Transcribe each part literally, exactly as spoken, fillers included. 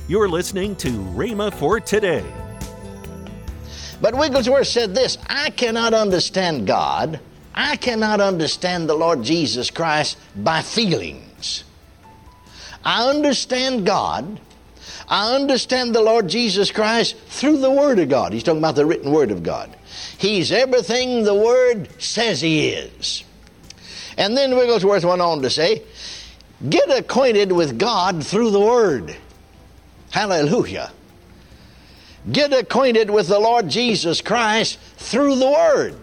You're listening to Rhema for Today. But Wigglesworth said this, I cannot understand God, I cannot understand the Lord Jesus Christ by feelings. I understand God, I understand the Lord Jesus Christ through the Word of God. He's talking about the written Word of God. He's everything the Word says He is. And then Wigglesworth went on to say, get acquainted with God through the Word. Hallelujah. Get acquainted with the Lord Jesus Christ through the Word.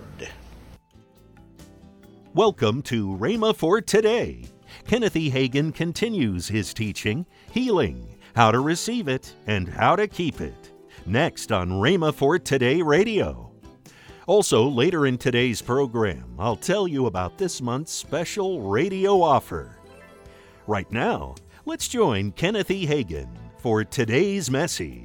Welcome to Rhema for Today. Kenneth E. Hagin continues his teaching, Healing, How to Receive It and How to Keep It, next on Rhema for Today Radio. Also, later in today's program, I'll tell you about this month's special radio offer. Right now, let's join Kenneth E. Hagin for today's message.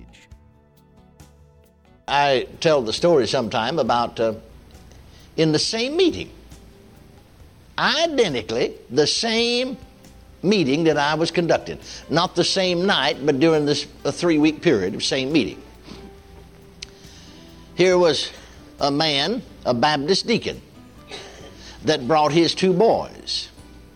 I tell the story sometime about uh, in the same meeting, identically the same meeting that I was conducting. Not the same night, but during this a three-week period of same meeting. Here was a man, a Baptist deacon, that brought his two boys.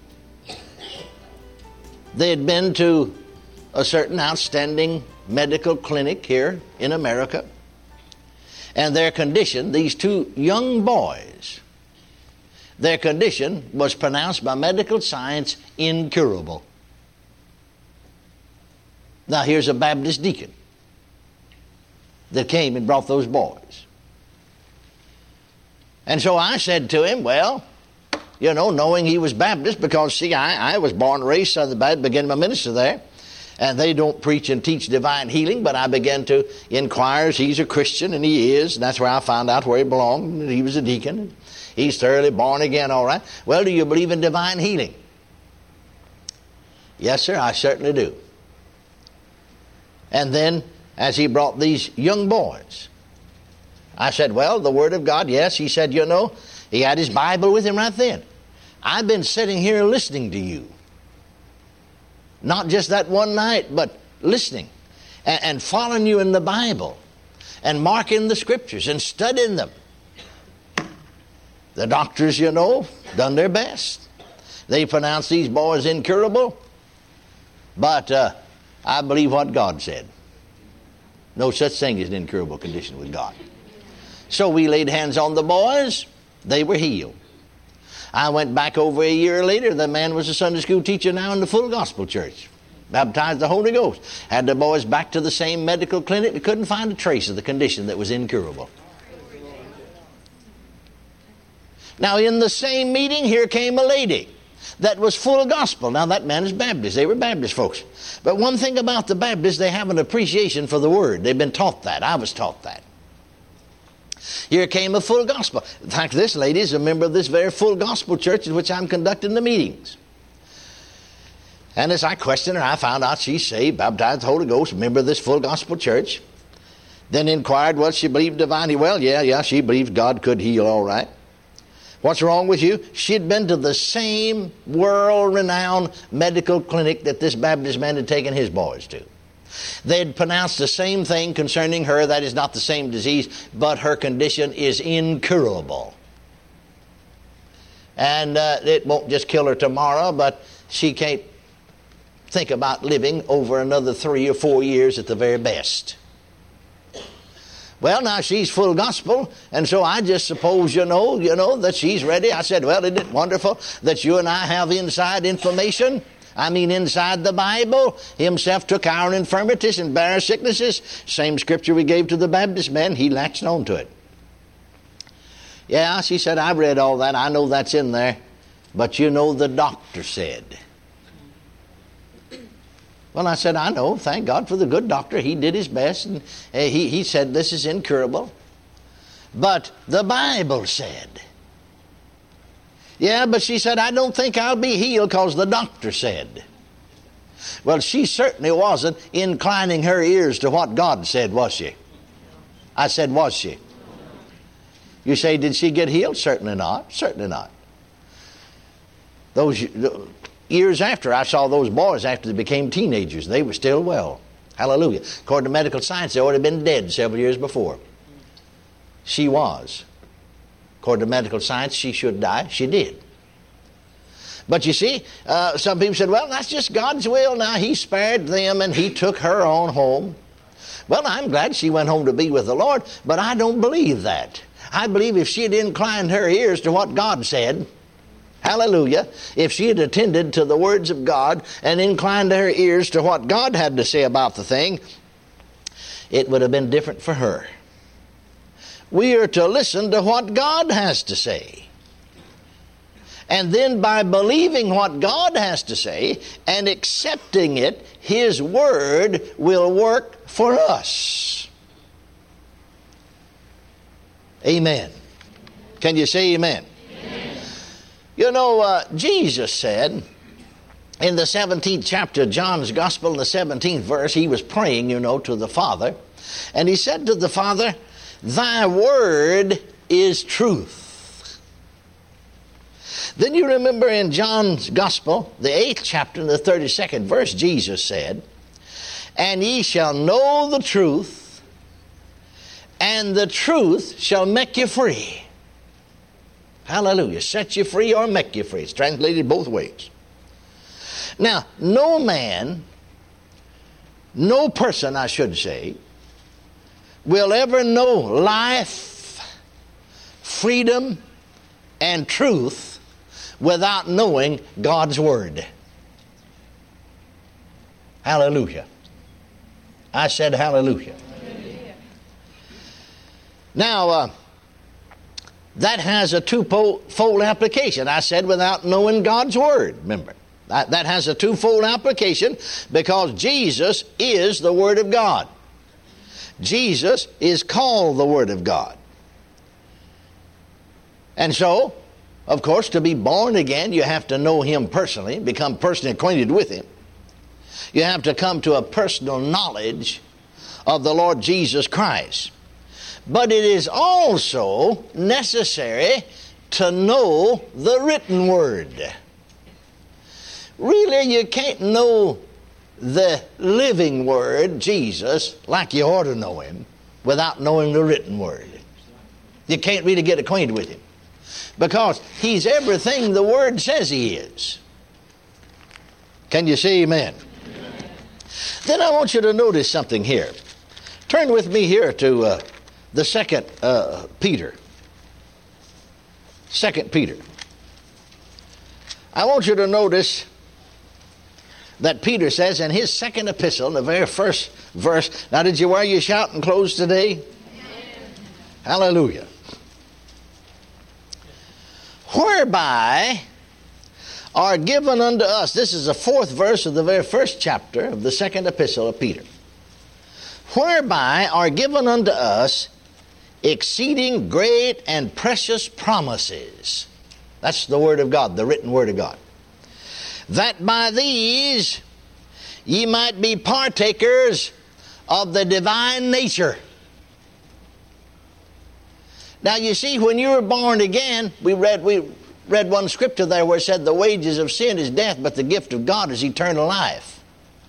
They had been to a certain outstanding medical clinic here in America. And their condition, these two young boys, their condition was pronounced by medical science incurable. Now here's a Baptist deacon that came and brought those boys. And so I said to him, well, you know, knowing he was Baptist, because see, I, I was born and raised Southern Baptist, began my ministry there. And they don't preach and teach divine healing, but I began to inquire as he's a Christian, and he is, and that's where I found out where he belonged, and he was a deacon. He's thoroughly born again, all right. Well, do you believe in divine healing? Yes, sir, I certainly do. And then, as he brought these young boys, I said, well, the Word of God, yes. He said, you know, he had his Bible with him right then. I've been sitting here listening to you. Not just that one night, but listening and, and following you in the Bible and marking the Scriptures and studying them. The doctors, you know, done their best. They pronounced these boys incurable, but uh, I believe what God said. No such thing as an incurable condition with God. So we laid hands on the boys. They were healed. I went back over a year later. The man was a Sunday school teacher now in the Full Gospel Church. Baptized the Holy Ghost. Had the boys back to the same medical clinic. They couldn't find a trace of the condition that was incurable. Now in the same meeting, here came a lady that was full gospel. Now that man is Baptist. They were Baptist folks. But one thing about the Baptists, they have an appreciation for the Word. They've been taught that. I was taught that. Here came a full gospel. In fact, this lady is a member of this very full gospel church in which I'm conducting the meetings. And as I questioned her, I found out she's saved, baptized the Holy Ghost, a member of this full gospel church. Then inquired what she believed divinely. Well, yeah, yeah, she believed God could heal all right. What's wrong with you? She'd been to the same world-renowned medical clinic that this Baptist man had taken his boys to. They had pronounced the same thing concerning her. That is not the same disease, but her condition is incurable. And uh, it won't just kill her tomorrow, but she can't think about living over another three or four years at the very best. Well, now she's full gospel, and so I just suppose, you know, you know, that she's ready. I said, well, isn't it wonderful that you and I have inside information? I mean, inside the Bible, himself took our infirmities and bare our sicknesses. Same scripture we gave to the Baptist man, he latched on to it. Yeah, she said, I've read all that. I know that's in there. But you know, the doctor said. Well, I said, I know. Thank God for the good doctor. He did his best, and uh, he, he said this is incurable. But the Bible said. Yeah, but she said, I don't think I'll be healed because the doctor said. Well, she certainly wasn't inclining her ears to what God said, was she? I said, was she? You say, did she get healed? Certainly not. Certainly not. Those years after, I saw those boys after they became teenagers. They were still well. Hallelujah. According to medical science, they would have been dead several years before. She was. According to medical science, she should die. She did. But you see, uh, some people said, well, that's just God's will now. He spared them and He took her on home. Well, I'm glad she went home to be with the Lord, but I don't believe that. I believe if she had inclined her ears to what God said, hallelujah, if she had attended to the words of God and inclined her ears to what God had to say about the thing, it would have been different for her. We are to listen to what God has to say. And then by believing what God has to say and accepting it, His Word will work for us. Amen. Can you say amen? Amen. You know, uh, Jesus said in the seventeenth chapter of John's Gospel, in the seventeenth verse, He was praying, you know, to the Father. And He said to the Father, Thy Word is truth. Then you remember in John's Gospel, the eighth chapter, and the thirty-second verse, Jesus said, And ye shall know the truth, and the truth shall make you free. Hallelujah. Set you free or make you free. It's translated both ways. Now, no man, no person, I should say, will ever know life, freedom, and truth without knowing God's Word. Hallelujah. I said hallelujah. Hallelujah. Now, uh, that has a two-fold application. I said without knowing God's Word, remember. That, that has a two-fold application because Jesus is the Word of God. Jesus is called the Word of God. And so, of course, to be born again, you have to know Him personally, become personally acquainted with Him. You have to come to a personal knowledge of the Lord Jesus Christ. But it is also necessary to know the written Word. Really, you can't know the living Word, Jesus, like you ought to know Him, without knowing the written Word. You can't really get acquainted with Him. Because He's everything the Word says He is. Can you say amen? Amen. Then I want you to notice something here. Turn with me here to uh, the second uh, Peter. Second Peter. I want you to notice that Peter says in his second epistle, in the very first verse, now did you wear your shouting clothes today? Amen. Hallelujah. Whereby are given unto us, this is the fourth verse of the very first chapter of the second epistle of Peter. Whereby are given unto us exceeding great and precious promises. That's the Word of God, the written Word of God. That by these ye might be partakers of the divine nature. Now you see, when you were born again, we read we read one scripture there where it said the wages of sin is death, but the gift of God is eternal life.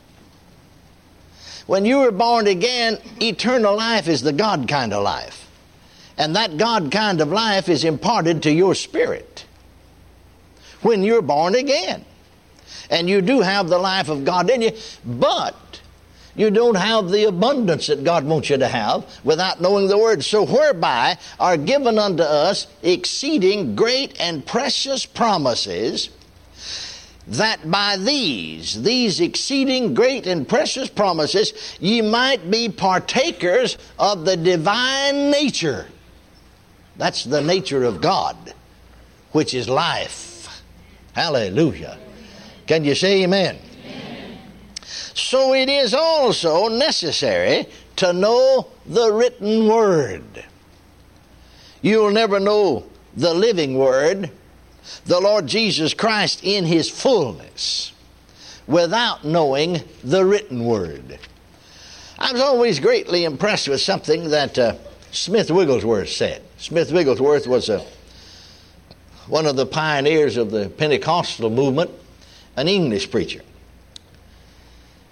When you were born again, eternal life is the God kind of life. And that God kind of life is imparted to your spirit when you're born again. And you do have the life of God in you, but you don't have the abundance that God wants you to have without knowing the Word. So whereby are given unto us exceeding great and precious promises, that by these, these exceeding great and precious promises, ye might be partakers of the divine nature. That's the nature of God, which is life. Hallelujah. Can you say amen? So it is also necessary to know the written Word. You'll never know the living Word, the Lord Jesus Christ in His fullness, without knowing the written Word. I was always greatly impressed with something that uh, Smith Wigglesworth said. Smith Wigglesworth was a, one of the pioneers of the Pentecostal movement, an English preacher.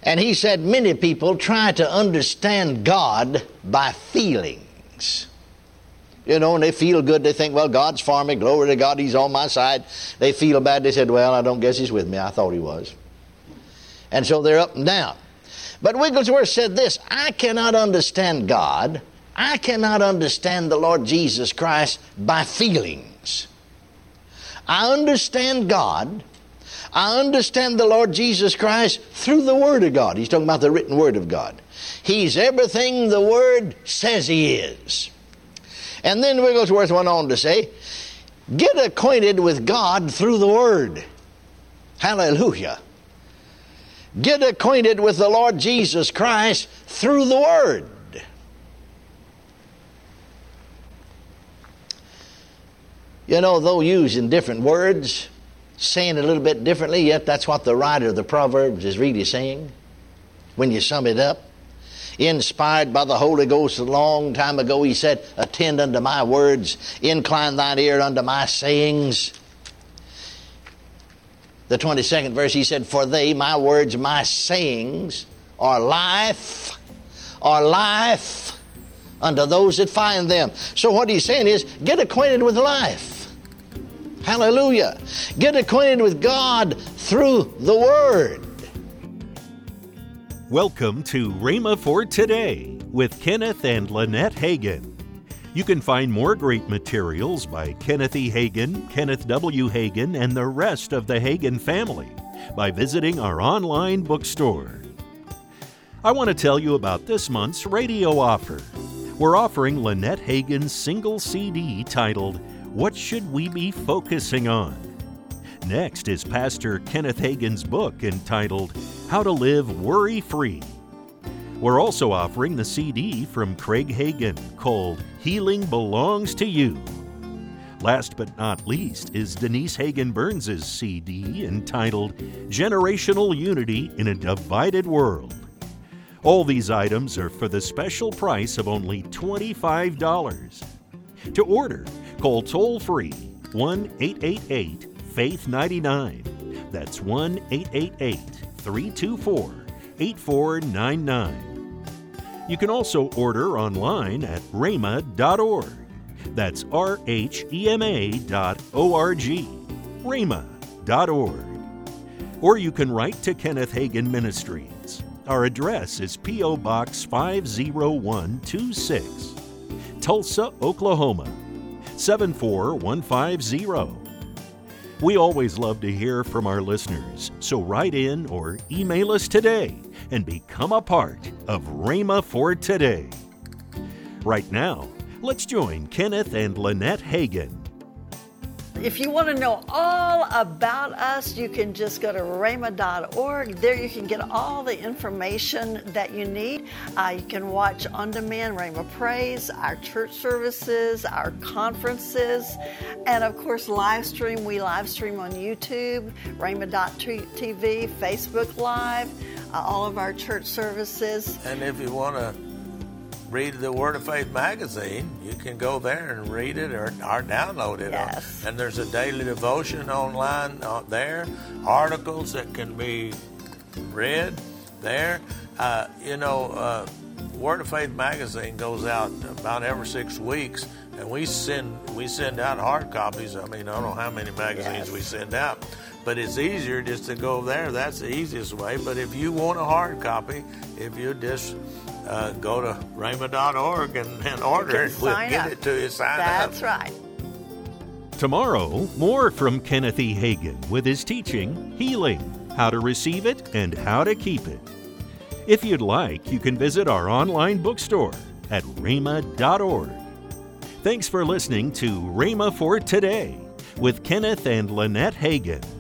And he said many people try to understand God by feelings. You know, and they feel good. They think, well, God's for me. Glory to God, He's on my side. They feel bad. They said, well, I don't guess He's with me. I thought He was. And so they're up and down. But Wigglesworth said this, I cannot understand God. I cannot understand the Lord Jesus Christ by feelings. I understand God. I understand the Lord Jesus Christ through the Word of God. He's talking about the written Word of God. He's everything the Word says He is. And then Wigglesworth went on to say, get acquainted with God through the Word. Hallelujah. Get acquainted with the Lord Jesus Christ through the Word. You know, though used in different words, saying it a little bit differently, yet that's what the writer of the Proverbs is really saying when you sum it up. Inspired by the Holy Ghost a long time ago, he said, attend unto my words, incline thine ear unto my sayings. The twenty-second verse, he said, for they, my words, my sayings, are life, are life unto those that find them. So what he's saying is, get acquainted with life. Hallelujah. Get acquainted with God through the Word. Welcome to Rhema for Today with Kenneth and Lynette Hagin. You can find more great materials by Kenneth E. Hagin, Kenneth W. Hagin, and the rest of the Hagin family by visiting our online bookstore. I want to tell you about this month's radio offer. We're offering Lynette Hagin's single C D titled, What Should We Be Focusing On? Next is Pastor Kenneth Hagin's book entitled, How to Live Worry-Free. We're also offering the C D from Craig Hagin called Healing Belongs to You. Last but not least is Denise Hagin Burns' C D entitled Generational Unity in a Divided World. All these items are for the special price of only twenty-five dollars. To order, call toll-free one eight eight eight faith nine nine. That's one eight eight eight three two four eight four nine nine. You can also order online at rhema dot org. That's R H E M A dot O R G, rhema dot org. Or you can write to Kenneth Hagin Ministries. Our address is P O Box five oh one two six, Tulsa, Oklahoma, seven four one five zero. We always love to hear from our listeners, so write in or email us today and become a part of Rhema for Today. Right now, let's join Kenneth and Lynette Hagin. If you want to know all about us, you can just go to rhema dot org. There you can get all the information that you need. Uh, you can watch on demand Rhema Praise, our church services, our conferences, and of course live stream. We live stream on YouTube, rhema dot t v, Facebook Live, uh, all of our church services. And if you want to read the Word of Faith magazine, you can go there and read it or, or download it. Yes. And there's a daily devotion online uh, there, articles that can be read there. Uh, you know, uh, Word of Faith magazine goes out about every six weeks, and we send we send out hard copies. I mean, I don't know how many magazines Yes. we send out, but it's easier just to go there. That's the easiest way. But if you want a hard copy, if you just Uh, go to rhema dot org and, and order it. We'll Sign get up. it to you. Sign That's up. right. Tomorrow, more from Kenneth E. Hagin with his teaching, Healing, How to Receive It and How to Keep It. If you'd like, you can visit our online bookstore at rhema dot org. Thanks for listening to Rhema for Today with Kenneth and Lynette Hagin.